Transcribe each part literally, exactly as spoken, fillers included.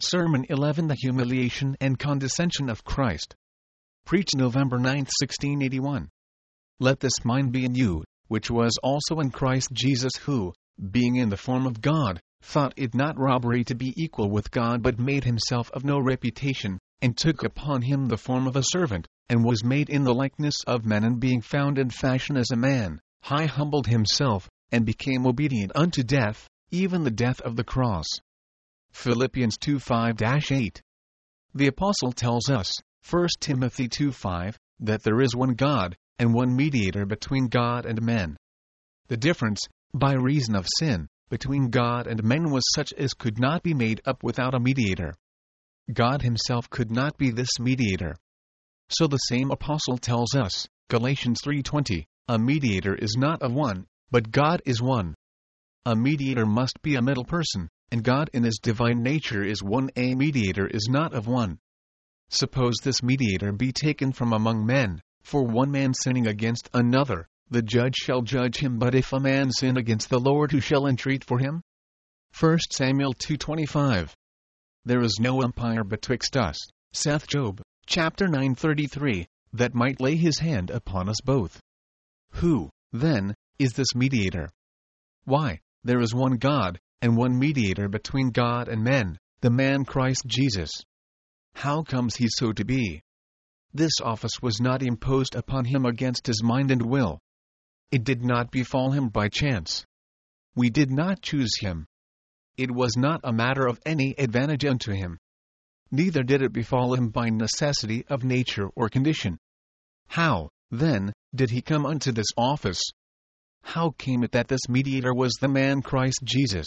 Sermon eleven The Humiliation and Condescension of Christ. Preached November ninth, sixteen eighty-one. Let this mind be in you, which was also in Christ Jesus, who, being in the form of God, thought it not robbery to be equal with God, but made himself of no reputation, and took upon him the form of a servant, and was made in the likeness of men, and being found in fashion as a man, high humbled himself, and became obedient unto death, even the death of the cross. Philippians two five to eight. The Apostle tells us, First Timothy two five, that there is one God, and one mediator between God and men. The difference, by reason of sin, between God and men was such as could not be made up without a mediator. God himself could not be this mediator. So the same Apostle tells us, Galatians three twenty, a mediator is not of one, but God is one. A mediator must be a middle person, and God in his divine nature is one. A mediator is not of one. Suppose this mediator be taken from among men, for one man sinning against another, the judge shall judge him. But if a man sin against the Lord, who shall entreat for him? First Samuel two twenty-five. There is no umpire betwixt us, saith Job, chapter nine thirty-three, that might lay his hand upon us both. Who, then, is this mediator? Why, there is one God, and one mediator between God and men, the man Christ Jesus. How comes he so to be? This office was not imposed upon him against his mind and will. It did not befall him by chance. We did not choose him. It was not a matter of any advantage unto him. Neither did it befall him by necessity of nature or condition. How, then, did he come unto this office? How came it that this mediator was the man Christ Jesus?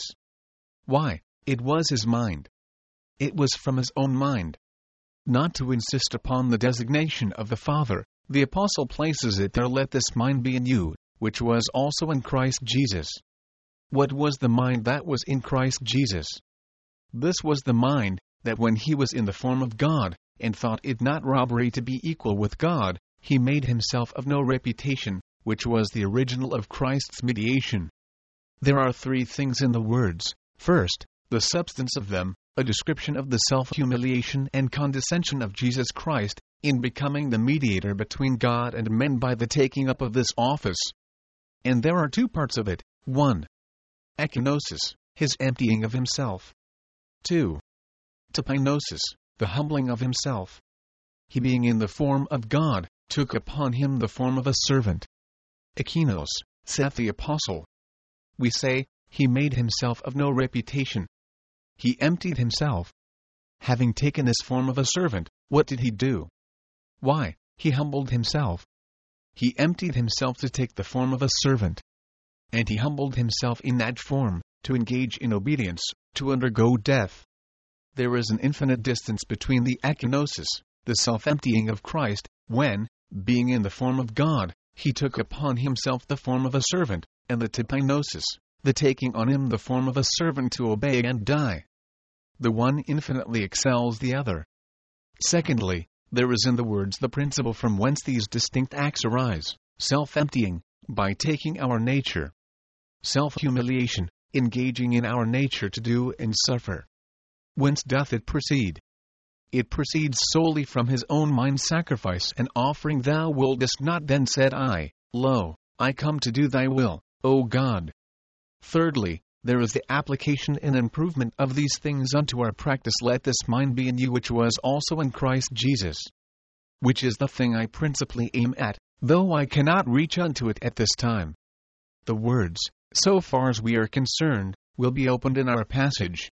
Why, it was his mind. It was from his own mind. Not to insist upon the designation of the Father, the Apostle places it there, let this mind be in you, which was also in Christ Jesus. What was the mind that was in Christ Jesus? This was the mind, that when he was in the form of God, and thought it not robbery to be equal with God, he made himself of no reputation, which was the original of Christ's mediation. There are three things in the words. First, the substance of them, a description of the self-humiliation and condescension of Jesus Christ, in becoming the mediator between God and men by the taking up of this office. And there are two parts of it. one. Ekenosis, his emptying of himself. two. Tapinosis, the humbling of himself. He, being in the form of God, took upon him the form of a servant. Ekenos, saith the Apostle. We say, he made himself of no reputation. He emptied himself. Having taken this form of a servant, what did he do? Why, he humbled himself. He emptied himself to take the form of a servant. And he humbled himself in that form, to engage in obedience, to undergo death. There is an infinite distance between the ekenosis, the self-emptying of Christ, when, being in the form of God, he took upon himself the form of a servant, and the tapinosis, the taking on him the form of a servant to obey and die. The one infinitely excels the other. Secondly, there is in the words the principle from whence these distinct acts arise: self-emptying, by taking our nature; self-humiliation, engaging in our nature to do and suffer. Whence doth it proceed? It proceeds solely from his own mind sacrifice and offering. Thou wouldest not, then said I, Lo, I come to do thy will, O God. Thirdly, there is the application and improvement of these things unto our practice. Let this mind be in you, which was also in Christ Jesus. Which is the thing I principally aim at, though I cannot reach unto it at this time. The words, so far as we are concerned, will be opened in our passage.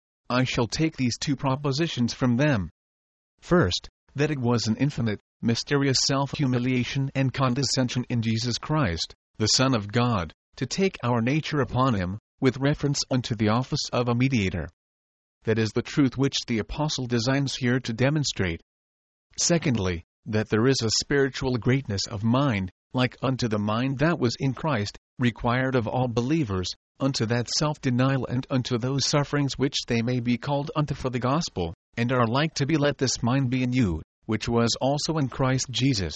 I shall take these two propositions from them. First, that it was an infinite, mysterious self-humiliation and condescension in Jesus Christ, the Son of God, to take our nature upon him, with reference unto the office of a mediator. That is the truth which the Apostle designs here to demonstrate. Secondly, that there is a spiritual greatness of mind, like unto the mind that was in Christ, required of all believers, unto that self-denial and unto those sufferings which they may be called unto for the gospel, and are like to be. Let this mind be in you, which was also in Christ Jesus.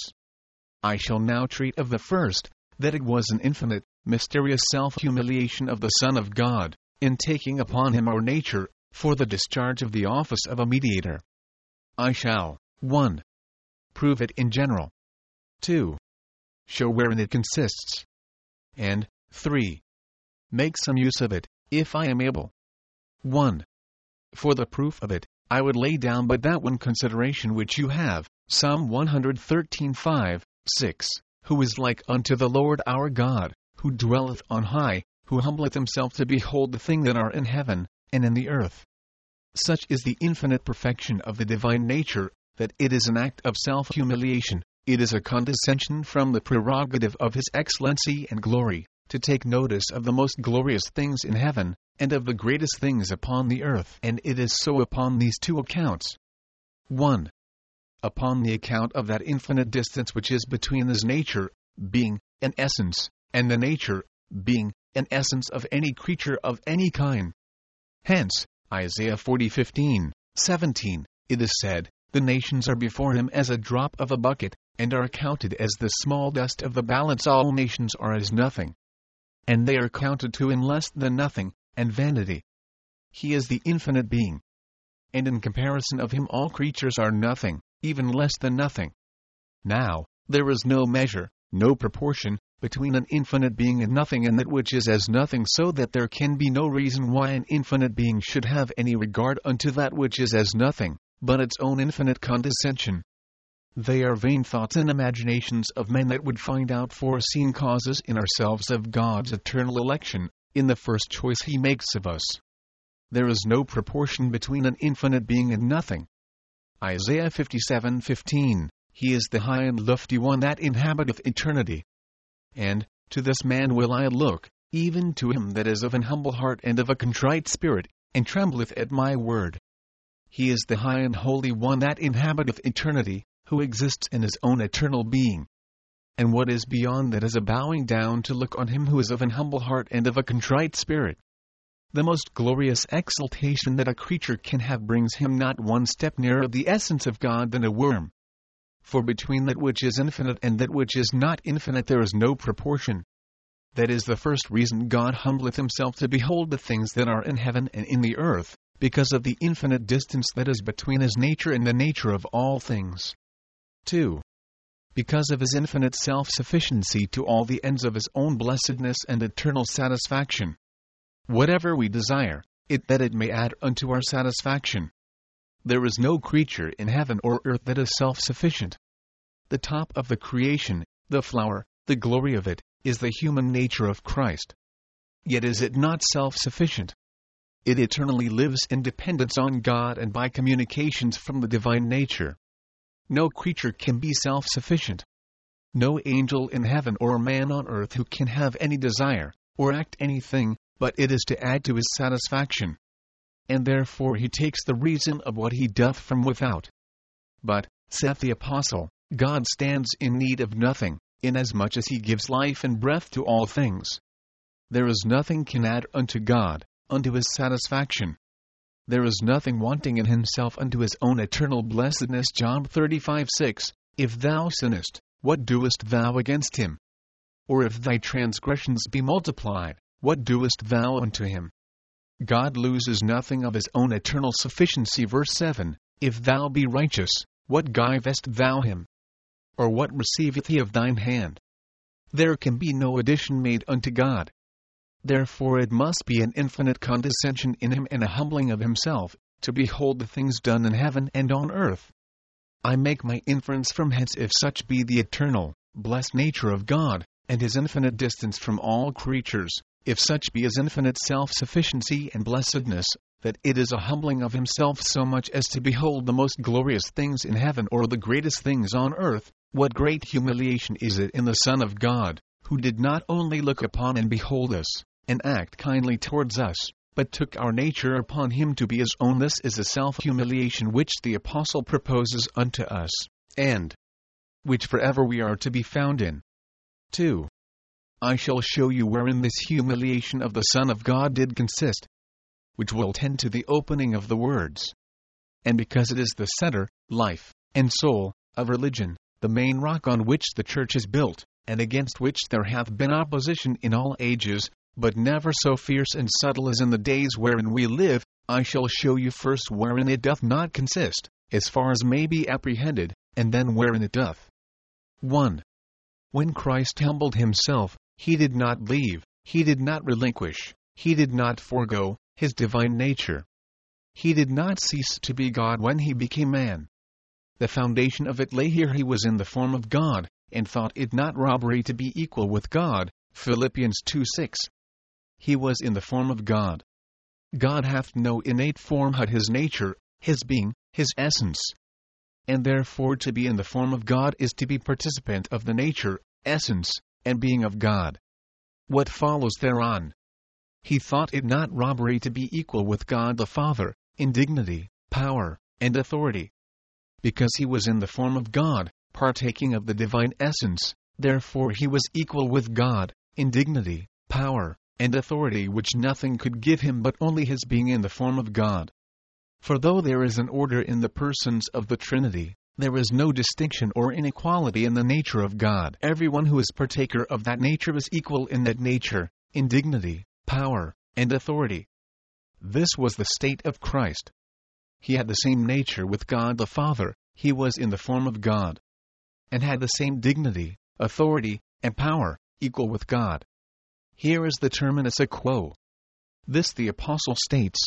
I shall now treat of the first, that it was an infinite, mysterious self-humiliation of the Son of God, in taking upon him our nature, for the discharge of the office of a mediator. I shall, one. Prove it in general. two. Show wherein it consists. And, three. Make some use of it, if I am able. one. For the proof of it, I would lay down but that one consideration which you have, Psalm one thirteen five, six, who is like unto the Lord our God, who dwelleth on high, who humbleth himself to behold the things that are in heaven, and in the earth. Such is the infinite perfection of the divine nature, that it is an act of self-humiliation, it is a condescension from the prerogative of his excellency and glory, to take notice of the most glorious things in heaven, and of the greatest things upon the earth. And it is so upon these two accounts. one. Upon the account of that infinite distance which is between his nature, being, an essence, and the nature, being, an essence of any creature of any kind. Hence, Isaiah forty fifteen, seventeen, it is said, the nations are before him as a drop of a bucket, and are counted as the small dust of the balance. All nations are as nothing. And they are counted to in less than nothing, and vanity. He is the infinite being. And in comparison of him all creatures are nothing, even less than nothing. Now, there is no measure, no proportion, between an infinite being and nothing and that which is as nothing, so that there can be no reason why an infinite being should have any regard unto that which is as nothing, but its own infinite condescension. They are vain thoughts and imaginations of men that would find out foreseen causes in ourselves of God's eternal election, in the first choice he makes of us. There is no proportion between an infinite being and nothing. Isaiah fifty-seven fifteen, he is the high and lofty one that inhabiteth eternity. And, to this man will I look, even to him that is of an humble heart and of a contrite spirit, and trembleth at my word. He is the high and holy one that inhabiteth eternity, who exists in his own eternal being. And what is beyond that is a bowing down to look on him who is of an humble heart and of a contrite spirit. The most glorious exaltation that a creature can have brings him not one step nearer the essence of God than a worm. For between that which is infinite and that which is not infinite there is no proportion. That is the first reason God humbleth himself to behold the things that are in heaven and in the earth, because of the infinite distance that is between his nature and the nature of all things. two. Because of his infinite self-sufficiency to all the ends of his own blessedness and eternal satisfaction. Whatever we desire, it that it may add unto our satisfaction. There is no creature in heaven or earth that is self-sufficient. The top of the creation, the flower, the glory of it, is the human nature of Christ. Yet is it not self-sufficient. It eternally lives in dependence on God and by communications from the divine nature. No creature can be self-sufficient. No angel in heaven or man on earth who can have any desire, or act anything, but it is to add to his satisfaction. And therefore he takes the reason of what he doth from without. But, saith the Apostle, God stands in need of nothing, inasmuch as he gives life and breath to all things. There is nothing can add unto God, unto his satisfaction. There is nothing wanting in himself unto his own eternal blessedness. John thirty-five six, if thou sinnest, what doest thou against him? Or if thy transgressions be multiplied, what doest thou unto him? God loses nothing of his own eternal sufficiency. Verse seven, if thou be righteous, what givest thou him? Or what receiveth he of thine hand? There can be no addition made unto God. Therefore it must be an infinite condescension in him and a humbling of himself, to behold the things done in heaven and on earth. I make my inference from hence, if such be the eternal, blessed nature of God, and his infinite distance from all creatures, if such be his infinite self-sufficiency and blessedness, that it is a humbling of himself so much as to behold the most glorious things in heaven or the greatest things on earth, what great humiliation is it in the Son of God, who did not only look upon and behold us, and act kindly towards us, but took our nature upon him to be his own. This is a self-humiliation which the Apostle proposes unto us, and which forever we are to be found in. two. I shall show you wherein this humiliation of the Son of God did consist, which will tend to the opening of the words. And because it is the center, life, and soul, of religion, the main rock on which the Church is built, and against which there hath been opposition in all ages, but never so fierce and subtle as in the days wherein we live, I shall show you first wherein it doth not consist, as far as may be apprehended, and then wherein it doth. one. When Christ humbled himself, he did not leave, he did not relinquish, he did not forego, his divine nature. He did not cease to be God when he became man. The foundation of it lay here: he was in the form of God, and thought it not robbery to be equal with God, Philippians two six. He was in the form of God. God hath no innate form but his nature, his being, his essence. And therefore to be in the form of God is to be participant of the nature, essence, and being of God. What follows thereon? He thought it not robbery to be equal with God the Father, in dignity, power, and authority. Because he was in the form of God, partaking of the divine essence, therefore he was equal with God, in dignity, power, and authority, which nothing could give him but only his being in the form of God. For though there is an order in the persons of the Trinity, there is no distinction or inequality in the nature of God. Everyone who is partaker of that nature is equal in that nature, in dignity, power, and authority. This was the state of Christ. He had the same nature with God the Father, he was in the form of God, and had the same dignity, authority, and power, equal with God. Here is the terminus a quo. This the apostle states.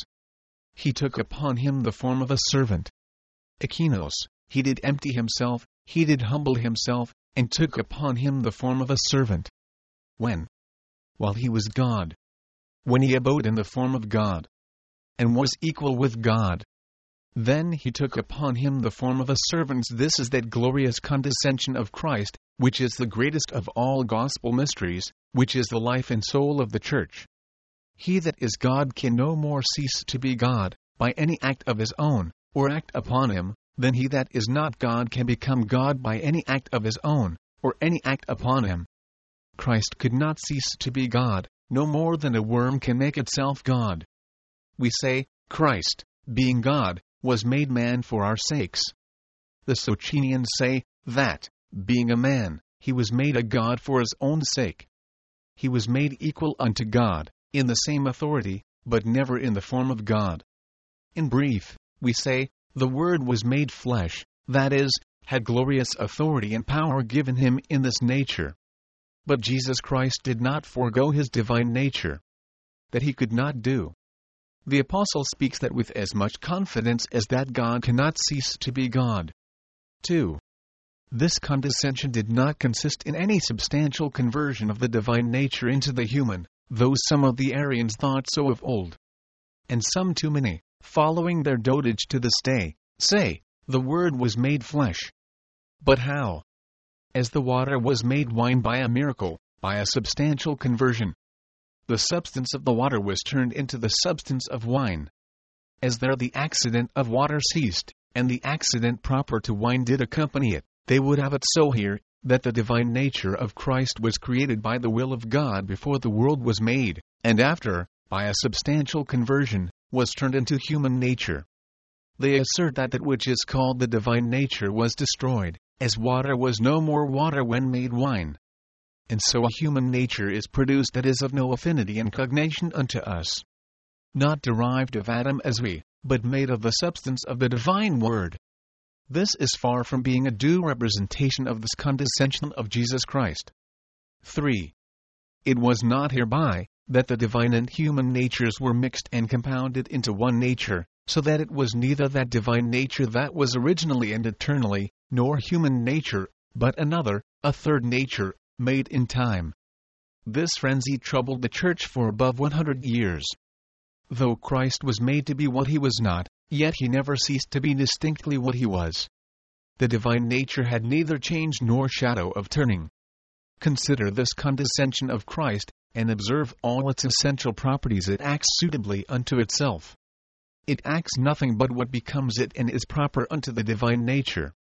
He took upon him the form of a servant. Ekinos, he did empty himself, he did humble himself, and took upon him the form of a servant. When? While he was God. When he abode in the form of God, and was equal with God. Then he took upon him the form of a servant. This is that glorious condescension of Christ, which is the greatest of all gospel mysteries, which is the life and soul of the Church. He that is God can no more cease to be God, by any act of his own, or act upon him, than he that is not God can become God by any act of his own, or any act upon him. Christ could not cease to be God, no more than a worm can make itself God. We say, Christ, being God, was made man for our sakes. The Socinians say, that, being a man, he was made a God for his own sake. He was made equal unto God, in the same authority, but never in the form of God. In brief, we say, the Word was made flesh, that is, had glorious authority and power given him in this nature. But Jesus Christ did not forego his divine nature. That he could not do. The Apostle speaks that with as much confidence as that God cannot cease to be God. two. This condescension did not consist in any substantial conversion of the divine nature into the human, though some of the Arians thought so of old. And some too many, following their dotage to this day, say, the Word was made flesh. But how? As the water was made wine by a miracle, by a substantial conversion. The substance of the water was turned into the substance of wine. As there the accident of water ceased, and the accident proper to wine did accompany it, they would have it so here, that the divine nature of Christ was created by the will of God before the world was made, and after, by a substantial conversion, was turned into human nature. They assert that that which is called the divine nature was destroyed, as water was no more water when made wine. And so a human nature is produced that is of no affinity and cognation unto us. Not derived of Adam as we, but made of the substance of the divine Word. This is far from being a due representation of this condescension of Jesus Christ. three. It was not hereby, that the divine and human natures were mixed and compounded into one nature, so that it was neither that divine nature that was originally and eternally, nor human nature, but another, a third nature, made in time. This frenzy troubled the Church for above one hundred years. Though Christ was made to be what he was not, yet he never ceased to be distinctly what he was. The divine nature had neither change nor shadow of turning. Consider this condescension of Christ, and observe all its essential properties. It acts suitably unto itself. It acts nothing but what becomes it and is proper unto the divine nature.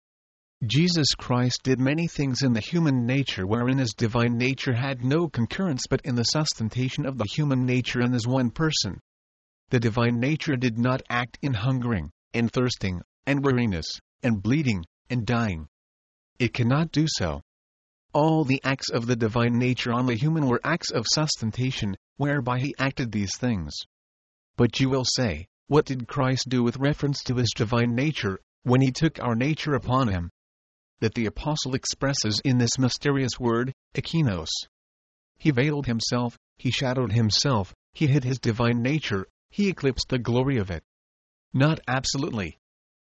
Jesus Christ did many things in the human nature wherein his divine nature had no concurrence but in the sustentation of the human nature in his one person. The divine nature did not act in hungering, and thirsting, and weariness, and bleeding, and dying. It cannot do so. All the acts of the divine nature on the human were acts of sustentation, whereby he acted these things. But you will say, What did Christ do with reference to his divine nature, when he took our nature upon him? That the apostle expresses in this mysterious word, ekinos. He veiled himself, he shadowed himself, he hid his divine nature, he eclipsed the glory of it. Not absolutely.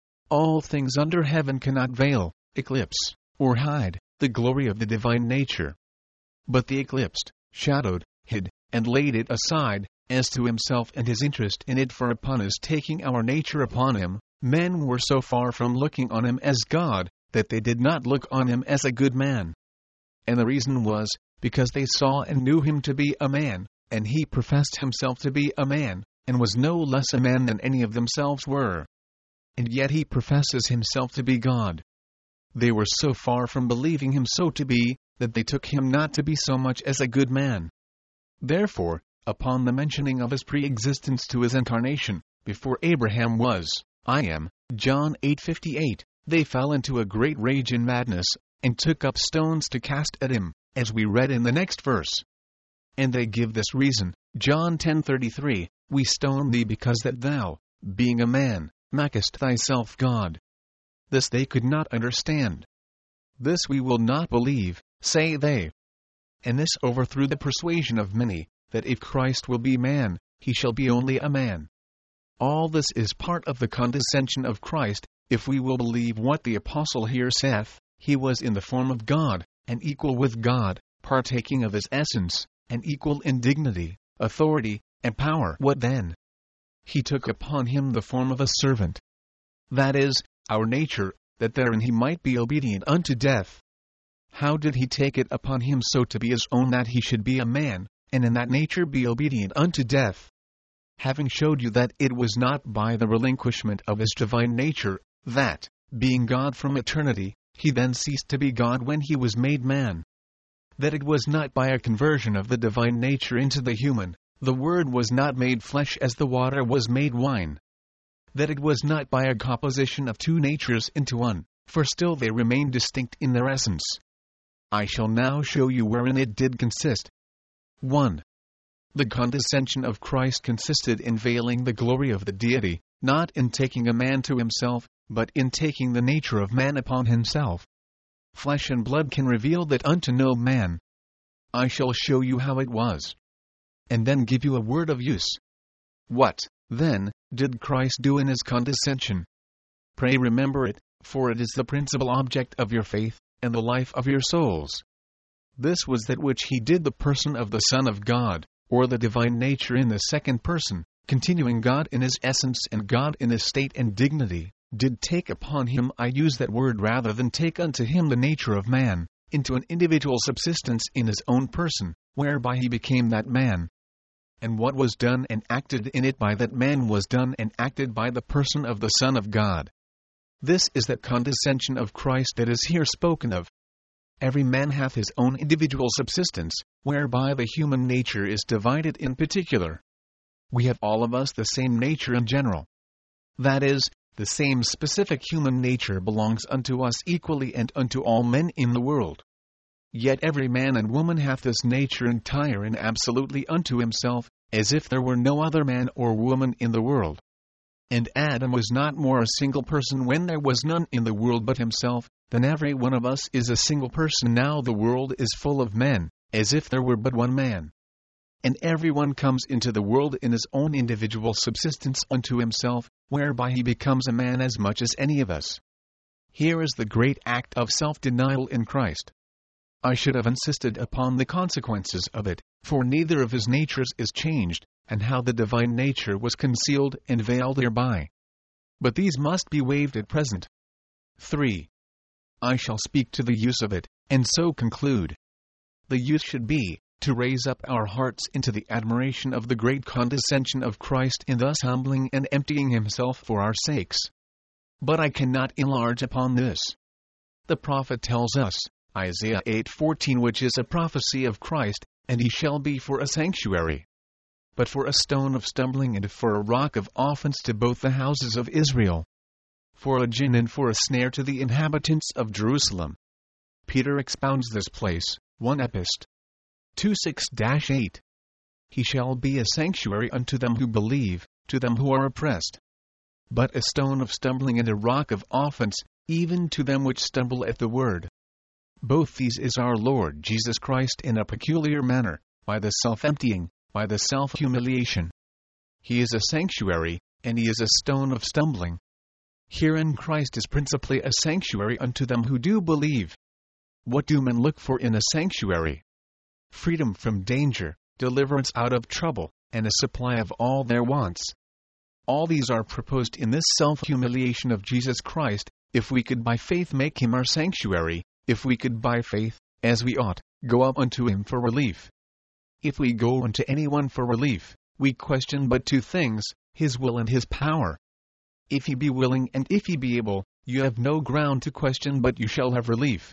All things under heaven cannot veil, eclipse, or hide the glory of the divine nature. But the eclipsed, shadowed, hid, and laid it aside, as to himself and his interest in it, for upon his taking our nature upon him, men were so far from looking on him as God, that they did not look on him as a good man. And the reason was, because they saw and knew him to be a man, and he professed himself to be a man, and was no less a man than any of themselves were. And yet he professes himself to be God. They were so far from believing him so to be, that they took him not to be so much as a good man. Therefore, upon the mentioning of his pre-existence to his incarnation, before Abraham was, I am, John eight fifty-eight, they fell into a great rage and madness, and took up stones to cast at him, as we read in the next verse. And they give this reason, John ten thirty-three, we stone thee because that thou, being a man, makest thyself God. This they could not understand. This we will not believe, say they. And this overthrew the persuasion of many, that if Christ will be man, he shall be only a man. All this is part of the condescension of Christ, if we will believe what the apostle here saith, he was in the form of God, and equal with God, partaking of his essence, and equal in dignity, authority, and power. What then? He took upon him the form of a servant. That is, our nature, that therein he might be obedient unto death. How did he take it upon him so to be his own that he should be a man, and in that nature be obedient unto death? Having showed you that it was not by the relinquishment of his divine nature, that, being God from eternity, he then ceased to be God when he was made man. That it was not by a conversion of the divine nature into the human, the Word was not made flesh as the water was made wine. That it was not by a composition of two natures into one, for still they remain distinct in their essence. I shall now show you wherein it did consist. one. The condescension of Christ consisted in veiling the glory of the deity, not in taking a man to himself, but in taking the nature of man upon himself. Flesh and blood can reveal that unto no man. I shall show you how it was, and then give you a word of use. What, then, did Christ do in his condescension? Pray remember it, for it is the principal object of your faith, and the life of your souls. This was that which he did the person of the Son of God, or the divine nature in the second person, continuing God in his essence and God in his state and dignity, did take upon him, I use that word rather than take unto him the nature of man, into an individual subsistence in his own person, whereby he became that man. And what was done and acted in it by that man was done and acted by the person of the Son of God. This is that condescension of Christ that is here spoken of. Every man hath his own individual subsistence, whereby the human nature is divided in particular. We have all of us the same nature in general. That is, the same specific human nature belongs unto us equally and unto all men in the world. Yet every man and woman hath this nature entire and absolutely unto himself, as if there were no other man or woman in the world. And Adam was not more a single person when there was none in the world but himself, than every one of us is a single person now the world is full of men, as if there were but one man. And every one comes into the world in his own individual subsistence unto himself, whereby he becomes a man as much as any of us. Here is the great act of self-denial in Christ. I should have insisted upon the consequences of it, for neither of his natures is changed, and how the divine nature was concealed and veiled thereby. But these must be waived at present. three. I shall speak to the use of it, and so conclude. The use should be, to raise up our hearts into the admiration of the great condescension of Christ in thus humbling and emptying himself for our sakes. But I cannot enlarge upon this. The prophet tells us, Isaiah eight fourteen, which is a prophecy of Christ, and he shall be for a sanctuary, but for a stone of stumbling and for a rock of offense to both the houses of Israel, for a gin and for a snare to the inhabitants of Jerusalem. Peter expounds this place, First Epist. two six eight. He shall be a sanctuary unto them who believe, to them who are oppressed, but a stone of stumbling and a rock of offense, even to them which stumble at the word. Both these is our Lord Jesus Christ in a peculiar manner, by the self-emptying, by the self-humiliation. He is a sanctuary, and he is a stone of stumbling. Herein Christ is principally a sanctuary unto them who do believe. What do men look for in a sanctuary? Freedom from danger, deliverance out of trouble, and a supply of all their wants. All these are proposed in this self-humiliation of Jesus Christ, if we could by faith make him our sanctuary, if we could by faith, as we ought, go up unto him for relief. If we go unto anyone for relief, we question but two things, his will and his power. If he be willing and if he be able, you have no ground to question but you shall have relief.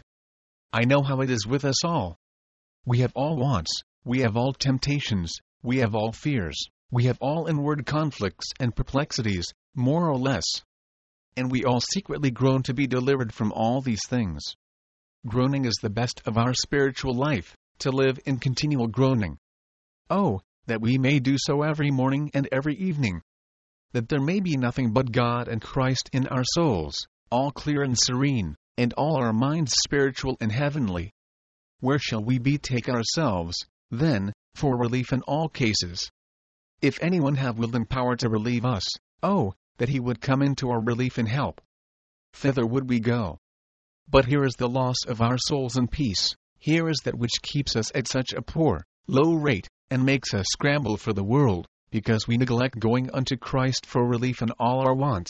I know how it is with us all. We have all wants, we have all temptations, we have all fears, we have all inward conflicts and perplexities, more or less. And we all secretly groan to be delivered from all these things. Groaning is the best of our spiritual life, to live in continual groaning. Oh, that we may do so every morning and every evening. That there may be nothing but God and Christ in our souls, all clear and serene, and all our minds spiritual and heavenly. Where shall we betake ourselves, then, for relief in all cases? If anyone have will and power to relieve us, oh, that he would come into our relief and help. Thither would we go. But here is the loss of our souls and peace, here is that which keeps us at such a poor, low rate, and makes us scramble for the world, because we neglect going unto Christ for relief in all our wants.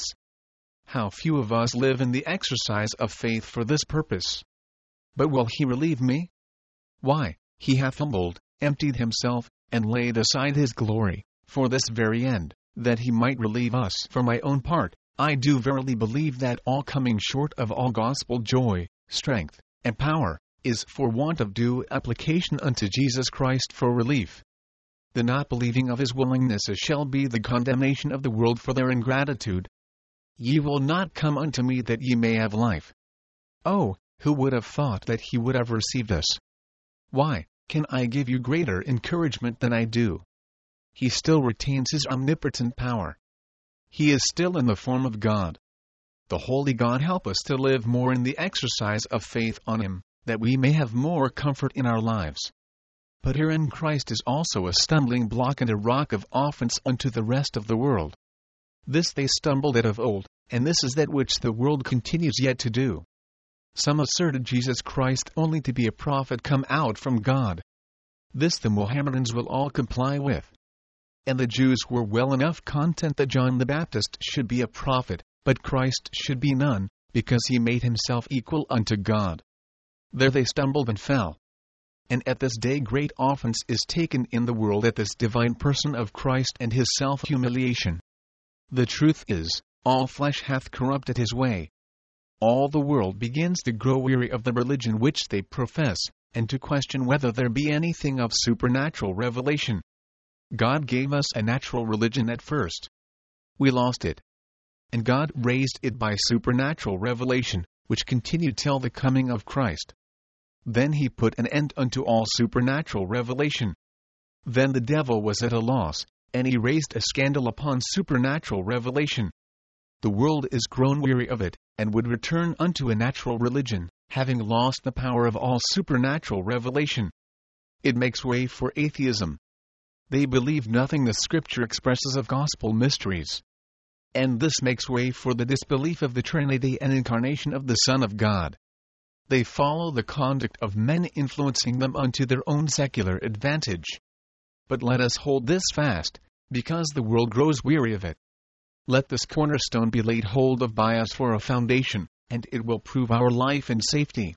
How few of us live in the exercise of faith for this purpose. But will he relieve me? Why, he hath humbled, emptied himself, and laid aside his glory, for this very end, that he might relieve us. For my own part, I do verily believe that all coming short of all gospel joy, strength, and power, is for want of due application unto Jesus Christ for relief. The not believing of his willingness shall be the condemnation of the world for their ingratitude. Ye will not come unto me that ye may have life. Oh, who would have thought that he would have received us? Why, can I give you greater encouragement than I do? He still retains his omnipotent power. He is still in the form of God. The Holy God help us to live more in the exercise of faith on him, that we may have more comfort in our lives. But herein Christ is also a stumbling block and a rock of offense unto the rest of the world. This they stumbled at of old, and this is that which the world continues yet to do. Some asserted Jesus Christ only to be a prophet come out from God. This the Mohammedans will all comply with. And the Jews were well enough content that John the Baptist should be a prophet, but Christ should be none, because he made himself equal unto God. There they stumbled and fell. And at this day great offense is taken in the world at this divine person of Christ and his self-humiliation. The truth is, all flesh hath corrupted his way. All the world begins to grow weary of the religion which they profess, and to question whether there be anything of supernatural revelation. God gave us a natural religion at first. We lost it. And God raised it by supernatural revelation, which continued till the coming of Christ. Then he put an end unto all supernatural revelation. Then the devil was at a loss, and he raised a scandal upon supernatural revelation. The world is grown weary of it, and would return unto a natural religion, having lost the power of all supernatural revelation. It makes way for atheism. They believe nothing the Scripture expresses of gospel mysteries. And this makes way for the disbelief of the Trinity and incarnation of the Son of God. They follow the conduct of men influencing them unto their own secular advantage. But let us hold this fast, because the world grows weary of it. Let this cornerstone be laid hold of by us for a foundation, and it will prove our life and safety.